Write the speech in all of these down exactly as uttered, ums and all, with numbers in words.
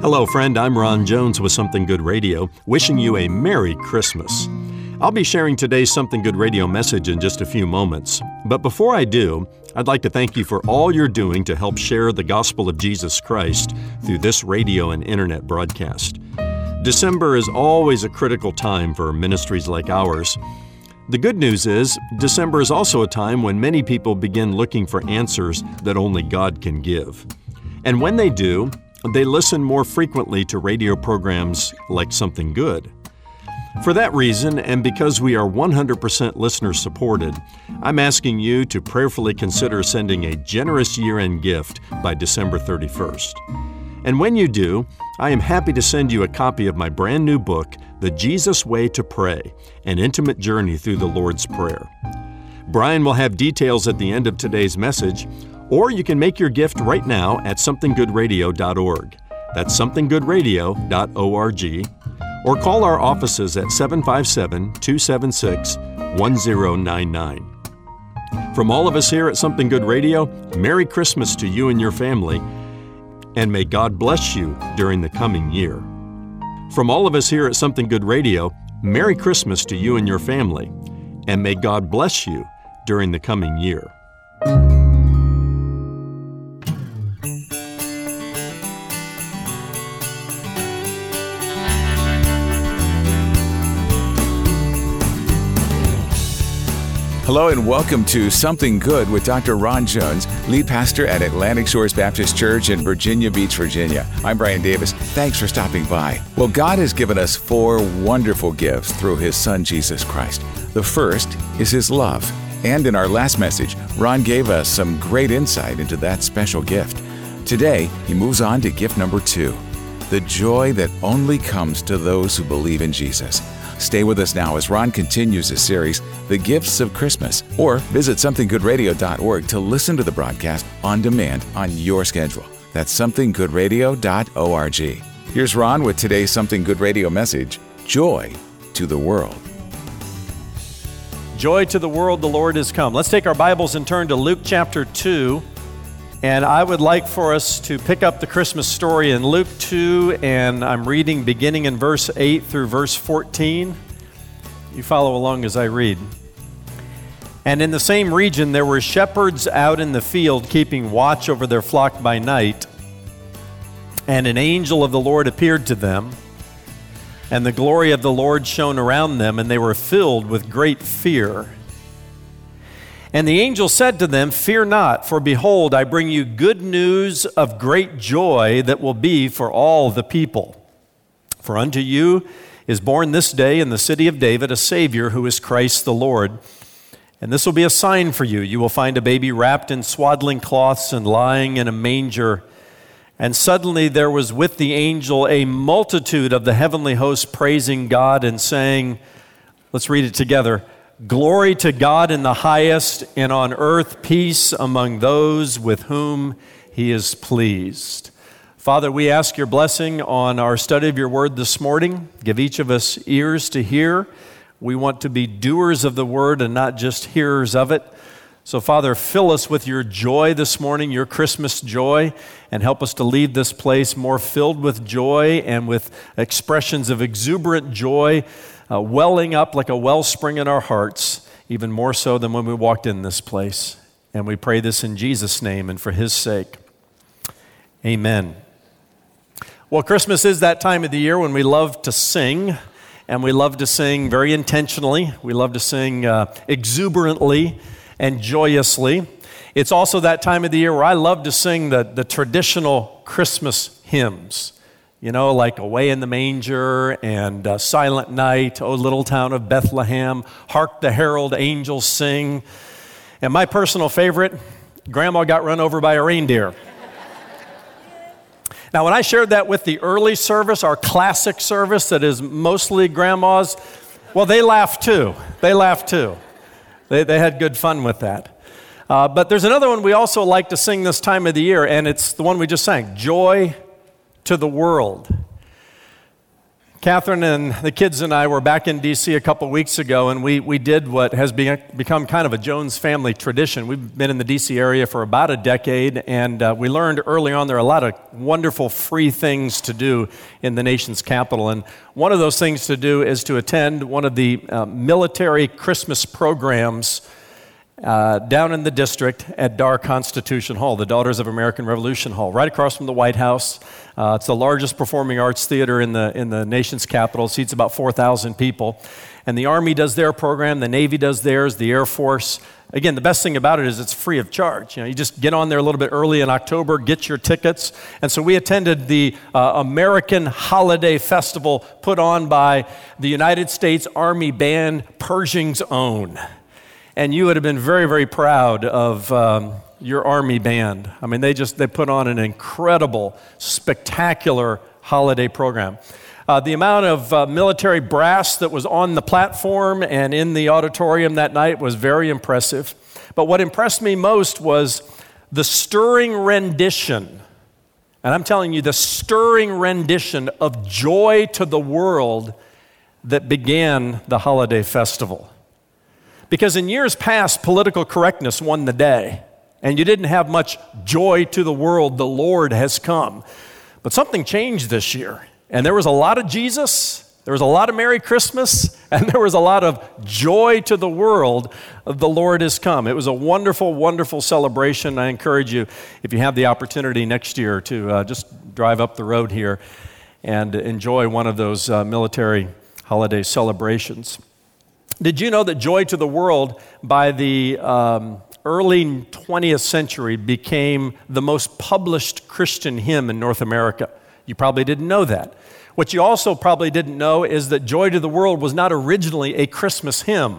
Hello, friend. I'm Ron Jones with Something Good Radio, wishing you a Merry Christmas. I'll be sharing today's Something Good Radio message in just a few moments. But before I do, I'd like to thank you for all you're doing to help share the gospel of Jesus Christ through this radio and internet broadcast. December is always a critical time for ministries like ours. The good news is, December is also a time when many people begin looking for answers that only God can give. And when they do, they listen more frequently to radio programs like Something Good. For that reason, and because we are one hundred percent listener-supported, I'm asking you to prayerfully consider sending a generous year-end gift by December thirty-first. And when you do, I am happy to send you a copy of my brand new book, The Jesus Way to Pray, An Intimate Journey Through the Lord's Prayer. Brian will have details at the end of today's message, or you can make your gift right now at something good radio dot org. That's something good radio dot org. Or call our offices at seven five seven, two seven six, one zero nine nine. From all of us here at Something Good Radio, Merry Christmas to you and your family, and may God bless you during the coming year. From all of us here at Something Good Radio, Merry Christmas to you and your family, and may God bless you during the coming year. Hello and welcome to Something Good with Doctor Ron Jones, lead pastor at Atlantic Shores Baptist Church in Virginia Beach, Virginia. I'm Brian Davis. Thanks for stopping by. Well, God has given us four wonderful gifts through His Son, Jesus Christ. The first is His love. And in our last message, Ron gave us some great insight into that special gift. Today, he moves on to gift number two, the joy that only comes to those who believe in Jesus. Stay with us now as Ron continues his series, The Gifts of Christmas, or visit something good radio dot org to listen to the broadcast on demand on your schedule. That's something good radio dot org. Here's Ron with today's Something Good Radio message, Joy to the World. Joy to the world, the Lord has come. Let's take our Bibles and turn to Luke chapter two. And I would like for us to pick up the Christmas story in Luke two, and I'm reading beginning in verse eight through verse fourteen. You follow along as I read. And in the same region there were shepherds out in the field keeping watch over their flock by night. And an angel of the Lord appeared to them, and the glory of the Lord shone around them, and they were filled with great fear. And the angel said to them, "Fear not, for behold, I bring you good news of great joy that will be for all the people. For unto you is born this day in the city of David a Savior, who is Christ the Lord. And this will be a sign for you. You will find a baby wrapped in swaddling cloths and lying in a manger." And suddenly there was with the angel a multitude of the heavenly host praising God and saying, let's read it together, "Glory to God in the highest, and on earth peace among those with whom He is pleased." Father, we ask your blessing on our study of your word this morning. Give each of us ears to hear. We want to be doers of the word and not just hearers of it. So, Father, fill us with your joy this morning, your Christmas joy, and help us to leave this place more filled with joy and with expressions of exuberant joy, Uh, welling up like a wellspring in our hearts, even more so than when we walked in this place. And we pray this in Jesus' name and for His sake. Amen. Well, Christmas is that time of the year when we love to sing, and we love to sing very intentionally. We love to sing uh, exuberantly and joyously. It's also that time of the year where I love to sing the, the traditional Christmas hymns. You know, like Away in the Manger and uh, Silent Night, O Little Town of Bethlehem, Hark the Herald Angels Sing. And my personal favorite, Grandma Got Run Over by a Reindeer. Now, when I shared that with the early service, our classic service that is mostly grandmas, well, they laughed too. They laughed too. They, they had good fun with that. Uh, but there's another one we also like to sing this time of the year, and it's the one we just sang, Joy to the World. Catherine and the kids and I were back in D C a couple weeks ago, and we, we did what has be, become kind of a Jones family tradition. We've been in the D C area for about a decade, and uh, we learned early on there are a lot of wonderful free things to do in the nation's capital. And one of those things to do is to attend one of the uh, military Christmas programs Uh, down in the district at D A R Constitution Hall, the Daughters of American Revolution Hall, right across from the White House. Uh, it's the largest performing arts theater in the in the nation's capital. It seats about four thousand people. And the Army does their program, the Navy does theirs, the Air Force. Again, the best thing about it is it's free of charge. You know, you just get on there a little bit early in October, get your tickets. And so we attended the uh, American Holiday Festival put on by the United States Army Band, Pershing's Own. And you would have been very, very proud of um, your Army band. I mean, they just, they put on an incredible, spectacular holiday program. Uh, the amount of uh, military brass that was on the platform and in the auditorium that night was very impressive. But what impressed me most was the stirring rendition, and I'm telling you, the stirring rendition of Joy to the World that began the holiday festival. Because in years past, political correctness won the day, and you didn't have much joy to the world, the Lord has come. But something changed this year, and there was a lot of Jesus, there was a lot of Merry Christmas, and there was a lot of joy to the world, the Lord has come. It was a wonderful, wonderful celebration. I encourage you, if you have the opportunity next year, to uh, just drive up the road here and enjoy one of those uh, military holiday celebrations. Did you know that Joy to the World by the um, early twentieth century became the most published Christian hymn in North America? You probably didn't know that. What you also probably didn't know is that Joy to the World was not originally a Christmas hymn.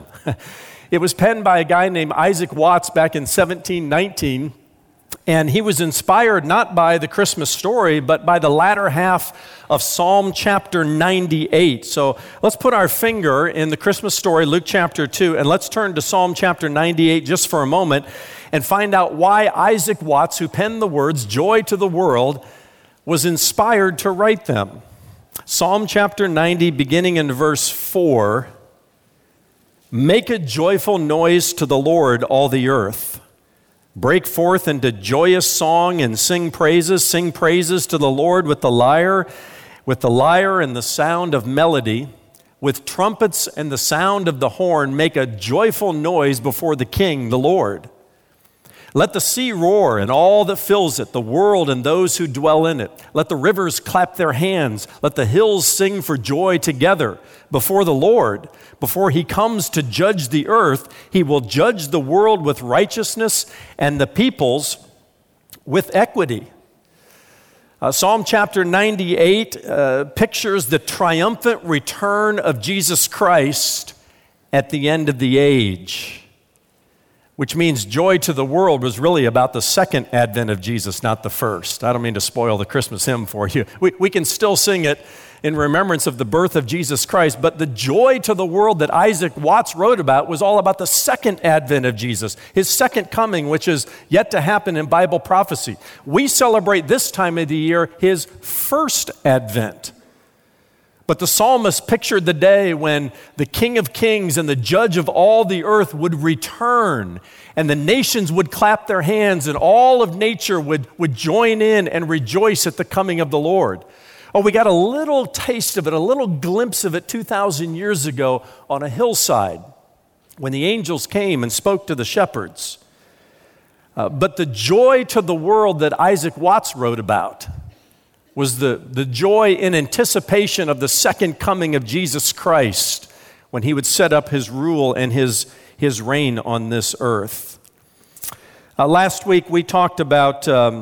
It was penned by a guy named Isaac Watts back in seventeen nineteen, and he was inspired not by the Christmas story, but by the latter half of Psalm chapter ninety-eight. So let's put our finger in the Christmas story, Luke chapter two, and let's turn to Psalm chapter ninety-eight just for a moment and find out why Isaac Watts, who penned the words, Joy to the World, was inspired to write them. Psalm chapter ninety, beginning in verse four, "Make a joyful noise to the Lord, all the earth. Break forth into joyous song and sing praises. Sing praises to the Lord with the lyre, with the lyre and the sound of melody. With trumpets and the sound of the horn, make a joyful noise before the King, the Lord. Let the sea roar and all that fills it, the world and those who dwell in it. Let the rivers clap their hands. Let the hills sing for joy together before the Lord. Before he comes to judge the earth, he will judge the world with righteousness and the peoples with equity." Uh, Psalm chapter ninety-eight uh, pictures the triumphant return of Jesus Christ at the end of the age, which means Joy to the World was really about the second advent of Jesus, not the first. I don't mean to spoil the Christmas hymn for you. We, we can still sing it in remembrance of the birth of Jesus Christ, but the Joy to the World that Isaac Watts wrote about was all about the second advent of Jesus, his second coming, which is yet to happen in Bible prophecy. We celebrate this time of the year his first advent. But the psalmist pictured the day when the King of Kings and the Judge of all the earth would return, and the nations would clap their hands, and all of nature would, would join in and rejoice at the coming of the Lord. Oh, we got a little taste of it, a little glimpse of it two thousand years ago on a hillside when the angels came and spoke to the shepherds. Uh, but the joy to the world that Isaac Watts wrote about was the, the joy in anticipation of the second coming of Jesus Christ when he would set up his rule and his, his reign on this earth. Uh, last week we talked about um,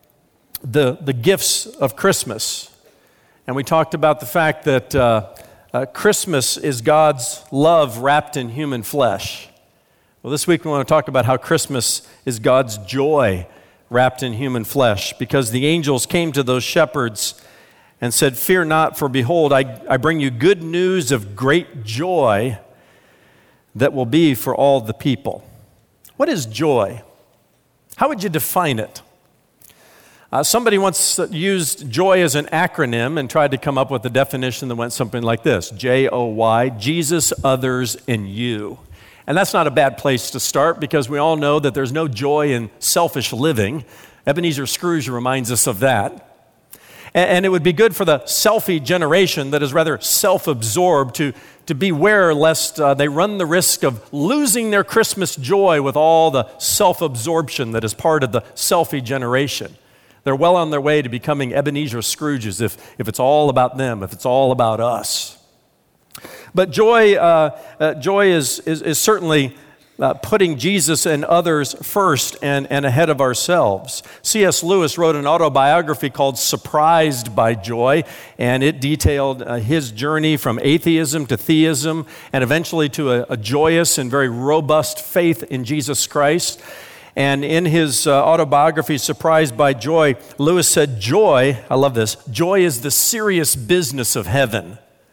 the, the gifts of Christmas, and we talked about the fact that uh, uh, Christmas is God's love wrapped in human flesh. Well, this week we want to talk about how Christmas is God's joy wrapped in human flesh, because the angels came to those shepherds and said, "Fear not, for behold, I, I bring you good news of great joy that will be for all the people." What is joy? How would you define it? Uh, somebody once used joy as an acronym and tried to come up with a definition that went something like this: J O Y, Jesus, others, and you. And that's not a bad place to start, because we all know that there's no joy in selfish living. Ebenezer Scrooge reminds us of that. And, and it would be good for the selfie generation that is rather self-absorbed to, to beware lest uh, they run the risk of losing their Christmas joy with all the self-absorption that is part of the selfie generation. They're well on their way to becoming Ebenezer Scrooges if, if it's all about them, if it's all about us. But joy, uh, uh, joy is, is, is certainly uh, putting Jesus and others first and, and ahead of ourselves. C S Lewis wrote an autobiography called Surprised by Joy, and it detailed uh, his journey from atheism to theism and eventually to a, a joyous and very robust faith in Jesus Christ. And in his uh, autobiography, Surprised by Joy, Lewis said, joy, I love this, joy is the serious business of heaven.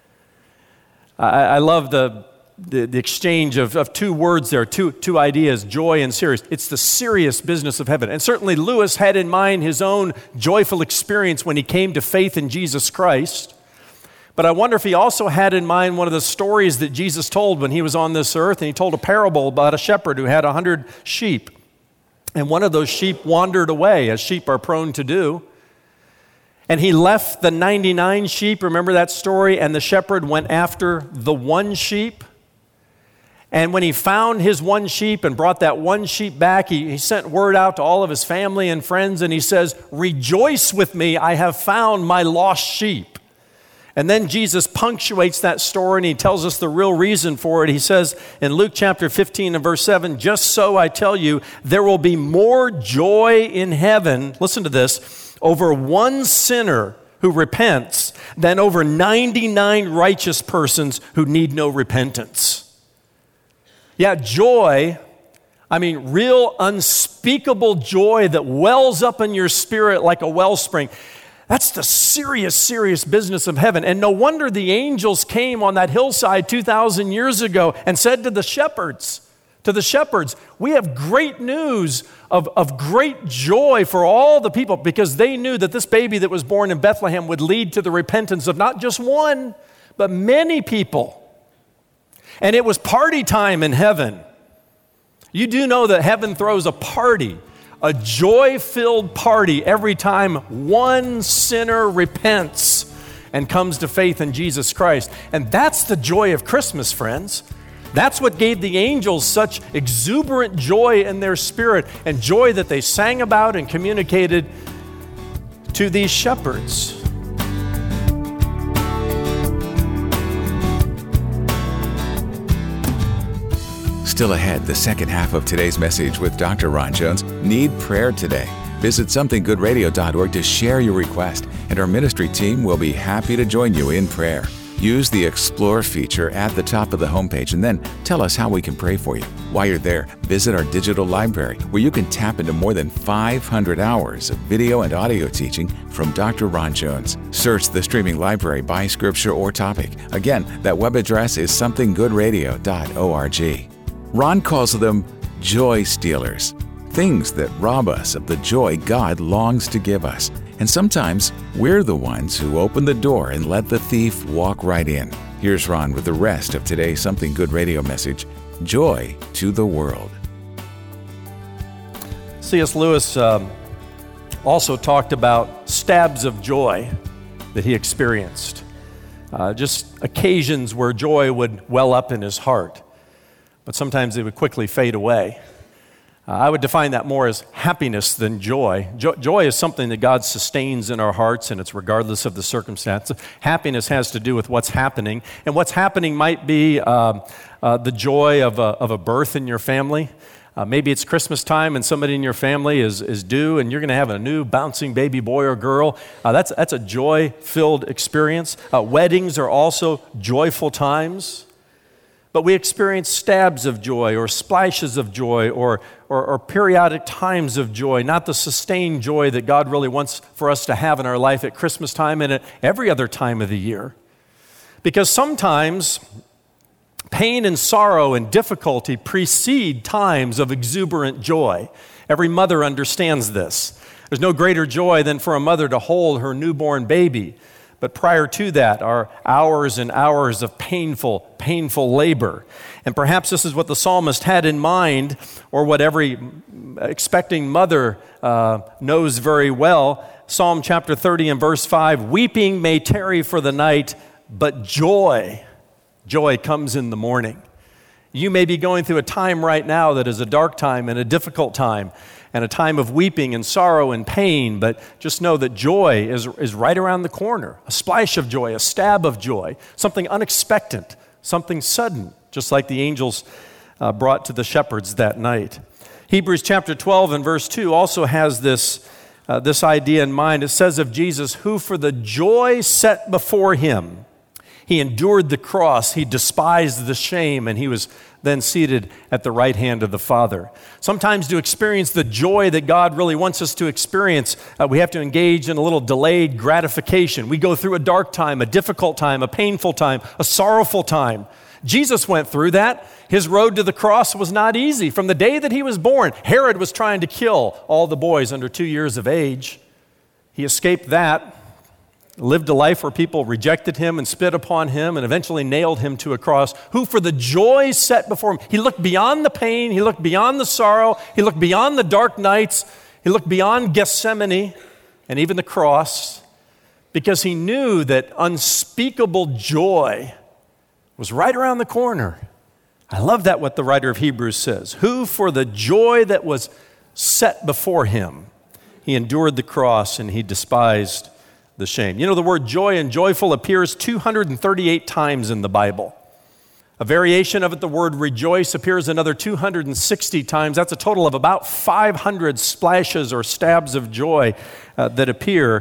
I, I love the, the, the exchange of, of two words there, two, two ideas, joy and serious. It's the serious business of heaven. And certainly Lewis had in mind his own joyful experience when he came to faith in Jesus Christ. But I wonder if he also had in mind one of the stories that Jesus told when he was on this earth, and he told a parable about a shepherd who had a hundred sheep. And one of those sheep wandered away, as sheep are prone to do. And he left the ninety-nine sheep, remember that story? And the shepherd went after the one sheep. And when he found his one sheep and brought that one sheep back, he, he sent word out to all of his family and friends, and he says, "Rejoice with me, I have found my lost sheep." And then Jesus punctuates that story, and he tells us the real reason for it. He says in Luke chapter fifteen and verse seven, "Just so I tell you, there will be more joy in heaven," listen to this, "over one sinner who repents than over ninety-nine righteous persons who need no repentance." Yeah, joy, I mean real unspeakable joy that wells up in your spirit like a wellspring. That's the serious, serious business of heaven. And no wonder the angels came on that hillside two thousand years ago and said to the shepherds, to the shepherds, "We have great news of, of great joy for all the people," because they knew that this baby that was born in Bethlehem would lead to the repentance of not just one, but many people. And it was party time in heaven. You do know that heaven throws a party, a joy-filled party every time one sinner repents and comes to faith in Jesus Christ. And that's the joy of Christmas, friends. That's what gave the angels such exuberant joy in their spirit, and joy that they sang about and communicated to these shepherds. Still ahead, the second half of today's message with Doctor Ron Jones. Need prayer today? Visit something good radio dot org to share your request, and our ministry team will be happy to join you in prayer. Use the Explore feature at the top of the homepage and then tell us how we can pray for you. While you're there, visit our digital library where you can tap into more than five hundred hours of video and audio teaching from Doctor Ron Jones. Search the streaming library by scripture or topic. Again, that web address is something good radio dot org. Ron calls them joy stealers, things that rob us of the joy God longs to give us. And sometimes we're the ones who open the door and let the thief walk right in. Here's Ron with the rest of today's Something Good Radio message, Joy to the World. C S Lewis um, also talked about stabs of joy that he experienced, uh, just occasions where joy would well up in his heart, but sometimes they would quickly fade away. Uh, I would define that more as happiness than joy. Jo- joy is something that God sustains in our hearts, and it's regardless of the circumstance. Happiness has to do with what's happening, and what's happening might be uh, uh, the joy of a, of a birth in your family. Uh, maybe it's Christmas time and somebody in your family is, is due, and you're going to have a new bouncing baby boy or girl. Uh, that's, that's a joy-filled experience. Uh, weddings are also joyful times. But we experience stabs of joy or splashes of joy or, or, or periodic times of joy, not the sustained joy that God really wants for us to have in our life at Christmas time and at every other time of the year. Because sometimes pain and sorrow and difficulty precede times of exuberant joy. Every mother understands this. There's no greater joy than for a mother to hold her newborn baby. But prior to that are hours and hours of painful, painful labor. And perhaps this is what the psalmist had in mind, or what every expecting mother uh, knows very well. Psalm chapter thirty and verse five, weeping may tarry for the night, but joy, joy comes in the morning. You may be going through a time right now that is a dark time and a difficult time, and a time of weeping and sorrow and pain, but just know that joy is, is right around the corner. A splash of joy, a stab of joy, something unexpected, something sudden, just like the angels uh, brought to the shepherds that night. Hebrews chapter twelve and verse two also has this, uh, this idea in mind. It says of Jesus, who for the joy set before him, he endured the cross, he despised the shame, and he was then seated at the right hand of the Father. Sometimes to experience the joy that God really wants us to experience, uh, we have to engage in a little delayed gratification. We go through a dark time, a difficult time, a painful time, a sorrowful time. Jesus went through that. His road to the cross was not easy. From the day that he was born, Herod was trying to kill all the boys under two years of age. He escaped that, lived a life where people rejected him and spit upon him and eventually nailed him to a cross, who for the joy set before him, he looked beyond the pain, he looked beyond the sorrow, he looked beyond the dark nights, he looked beyond Gethsemane and even the cross, because he knew that unspeakable joy was right around the corner. I love that, what the writer of Hebrews says, who for the joy that was set before him, he endured the cross and he despised the shame. You know, the word joy and joyful appears two hundred thirty-eight times in the Bible. A variation of it, the word rejoice, appears another two hundred sixty times. That's a total of about five hundred splashes or stabs of joy uh, that appear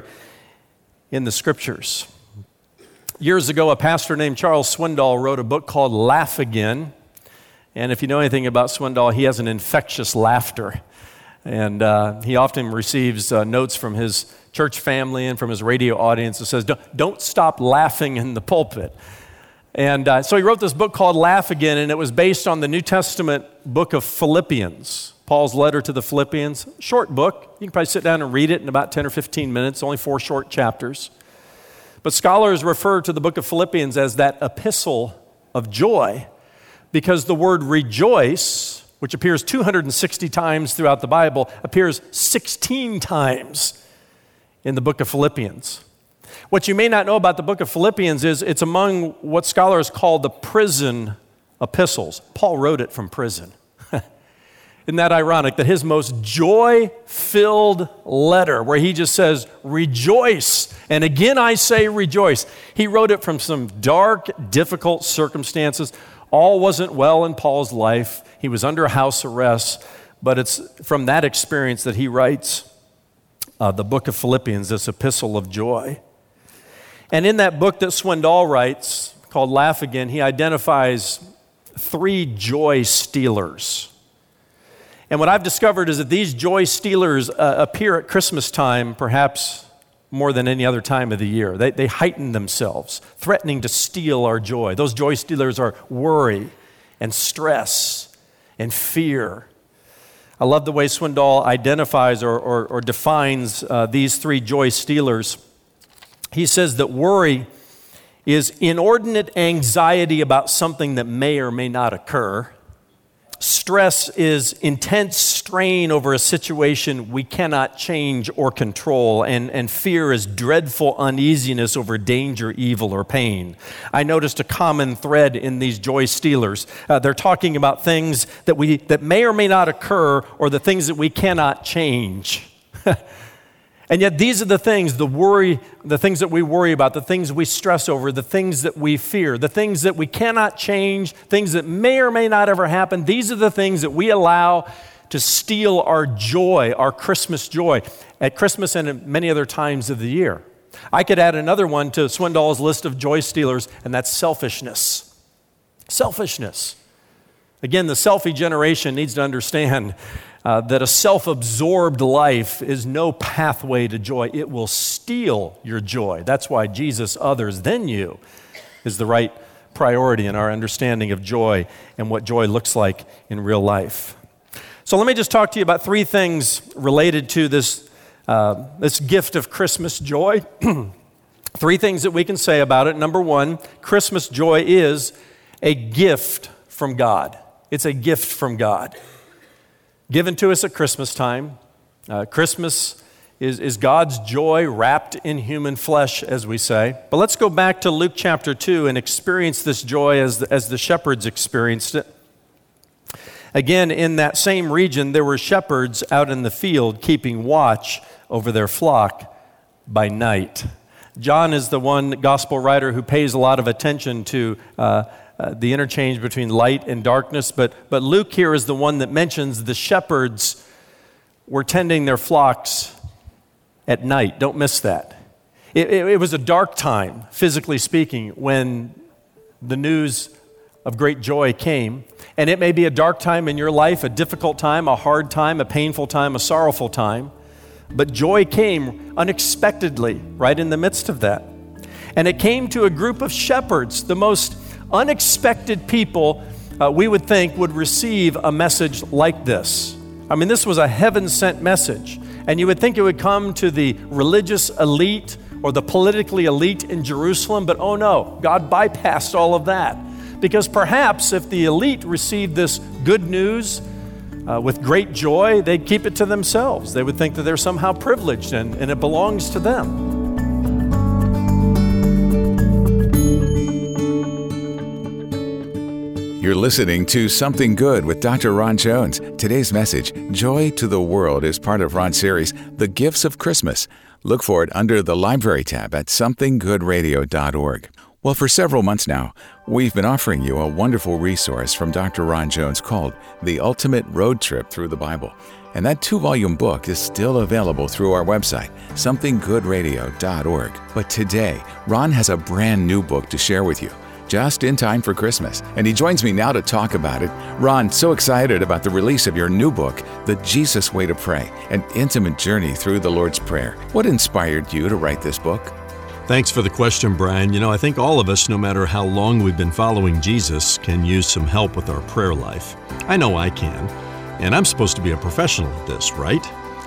in the Scriptures. Years ago, a pastor named Charles Swindoll wrote a book called Laugh Again. And if you know anything about Swindoll, he has an infectious laughter. And uh, he often receives uh, notes from his church family and from his radio audience that says, don't, don't stop laughing in the pulpit. And uh, so he wrote this book called Laugh Again, and it was based on the New Testament book of Philippians, Paul's letter to the Philippians. Short book. You can probably sit down and read it in about ten or fifteen minutes, only four short chapters. But scholars refer to the book of Philippians as that epistle of joy, because the word rejoice, which appears two hundred sixty times throughout the Bible, appears sixteen times in the book of Philippians. What you may not know about the book of Philippians is it's among what scholars call the prison epistles. Paul wrote it from prison. Isn't that ironic that his most joy-filled letter, where he just says, rejoice, and again I say rejoice, he wrote it from some dark, difficult circumstances. All wasn't well in Paul's life. He was under house arrest, but it's from that experience that he writes uh, the book of Philippians, this epistle of joy. And in that book that Swindoll writes, called Laugh Again, he identifies three joy stealers. And what I've discovered is that these joy stealers uh, appear at Christmas time, perhaps more than any other time of the year. They, they heighten themselves, threatening to steal our joy. Those joy stealers are worry and stress and fear. I love the way Swindoll identifies or, or, or defines uh, these three joy stealers. He says that worry is inordinate anxiety about something that may or may not occur. Stress is intense strain over a situation we cannot change or control, and, and fear is dreadful uneasiness over danger, evil, or pain. I noticed a common thread in these joy stealers. Uh, they're talking about things that we that may or may not occur, or the things that we cannot change. And yet these are the things, the worry, the things that we worry about, the things we stress over, the things that we fear, the things that we cannot change, things that may or may not ever happen. These are the things that we allow to steal our joy, our Christmas joy, at Christmas and at many other times of the year. I could add another one to Swindoll's list of joy stealers, and that's selfishness. Selfishness. Again, the selfie generation needs to understand Uh, that a self-absorbed life is no pathway to joy. It will steal your joy. That's why Jesus, others, then you, is the right priority in our understanding of joy and what joy looks like in real life. So let me just talk to you about three things related to this Uh, this gift of Christmas joy, three things that we can say about it. Number one, Christmas joy is a gift from God. It's a gift from God, given to us at Christmas time. Uh, Christmas is, is God's joy wrapped in human flesh, as we say. But let's go back to Luke chapter two and experience this joy as the, as the shepherds experienced it. Again, in that same region, there were shepherds out in the field keeping watch over their flock by night. John is the one gospel writer who pays a lot of attention to uh, uh, the interchange between light and darkness, but, but Luke here is the one that mentions the shepherds were tending their flocks at night. Don't miss that. It, it, it was a dark time, physically speaking, when the news of great joy came. And it may be a dark time in your life, a difficult time, a hard time, a painful time, a sorrowful time. But joy came unexpectedly right in the midst of that. And it came to a group of shepherds, the most unexpected people uh, we would think would receive a message like this. I mean, this was a heaven-sent message. And you would think it would come to the religious elite or the politically elite in Jerusalem, but oh no, God bypassed all of that. Because perhaps if the elite received this good news uh, with great joy, they'd keep it to themselves. They would think that they're somehow privileged and, and it belongs to them. You're listening to Something Good with Doctor Ron Jones. Today's message, Joy to the World, is part of Ron's series, The Gifts of Christmas. Look for it under the Library tab at something good radio dot org. Well, for several months now, we've been offering you a wonderful resource from Doctor Ron Jones called The Ultimate Road Trip Through the Bible. And that two-volume book is still available through our website, something good radio dot org. But today, Ron has a brand new book to share with you, just in time for Christmas. And he joins me now to talk about it. Ron, so excited about the release of your new book, The Jesus Way to Pray, An Intimate Journey Through the Lord's Prayer. What inspired you to write this book? Thanks for the question, Brian. You know, I think all of us, no matter how long we've been following Jesus, can use some help with our prayer life. I know I can, and I'm supposed to be a professional at this, right?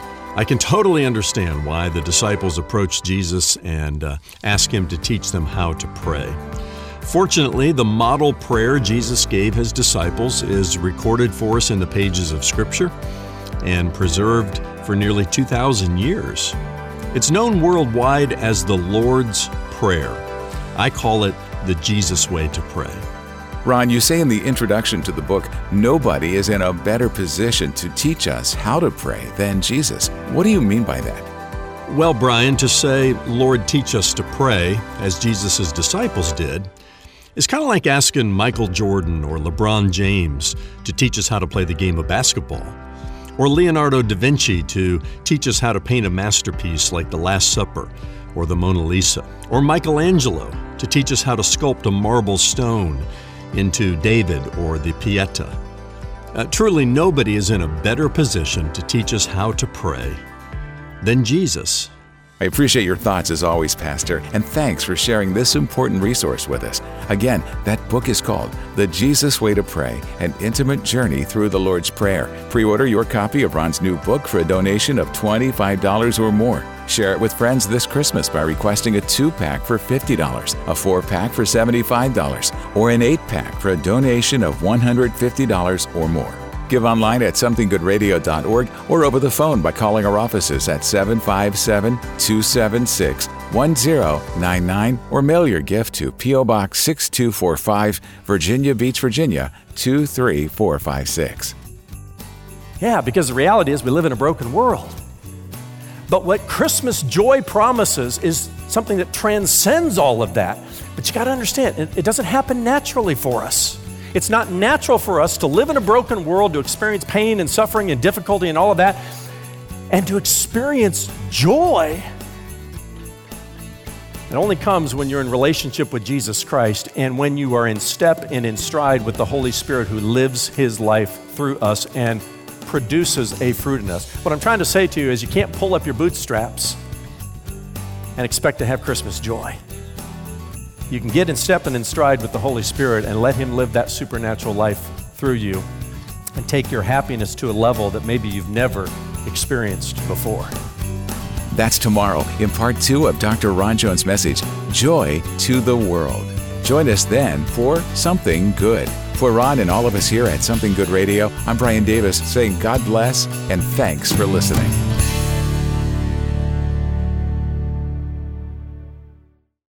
I can totally understand why the disciples approached Jesus and uh, asked him to teach them how to pray. Fortunately, the model prayer Jesus gave his disciples is recorded for us in the pages of Scripture and preserved for nearly two thousand years. It's known worldwide as the Lord's Prayer. I call it the Jesus way to pray. Ron, you say in the introduction to the book, nobody is in a better position to teach us how to pray than Jesus. What do you mean by that? Well, Brian, to say, Lord, teach us to pray, as Jesus' disciples did, is kind of like asking Michael Jordan or LeBron James to teach us how to play the game of basketball, or Leonardo da Vinci to teach us how to paint a masterpiece like The Last Supper or the Mona Lisa, or Michelangelo to teach us how to sculpt a marble stone into David or the Pieta. Uh, truly, nobody is in a better position to teach us how to pray than Jesus. I appreciate your thoughts as always, Pastor, and thanks for sharing this important resource with us. Again, that book is called The Jesus Way to Pray, An Intimate Journey Through the Lord's Prayer. Pre-order your copy of Ron's new book for a donation of twenty-five dollars or more. Share it with friends this Christmas by requesting a two-pack for fifty dollars, a four-pack for seventy-five dollars, or an eight-pack for a donation of one hundred fifty dollars or more. Give online at something good radio dot org or over the phone by calling our offices at seven five seven, two seven six, one zero nine nine or mail your gift to P O Box six two four five, Virginia Beach, Virginia two three four five six. Yeah, because the reality is we live in a broken world. But what Christmas joy promises is something that transcends all of that. But you got to understand, it, it doesn't happen naturally for us. It's not natural for us to live in a broken world, to experience pain and suffering and difficulty and all of that, and to experience joy. It only comes when you're in relationship with Jesus Christ and when you are in step and in stride with the Holy Spirit who lives his life through us and produces a fruit in us. What I'm trying to say to you is you can't pull up your bootstraps and expect to have Christmas joy. You can get in step and in stride with the Holy Spirit and let him live that supernatural life through you and take your happiness to a level that maybe you've never experienced before. That's tomorrow in part two of Doctor Ron Jones' message, Joy to the World. Join us then for Something Good. For Ron and all of us here at Something Good Radio, I'm Brian Davis saying God bless and thanks for listening.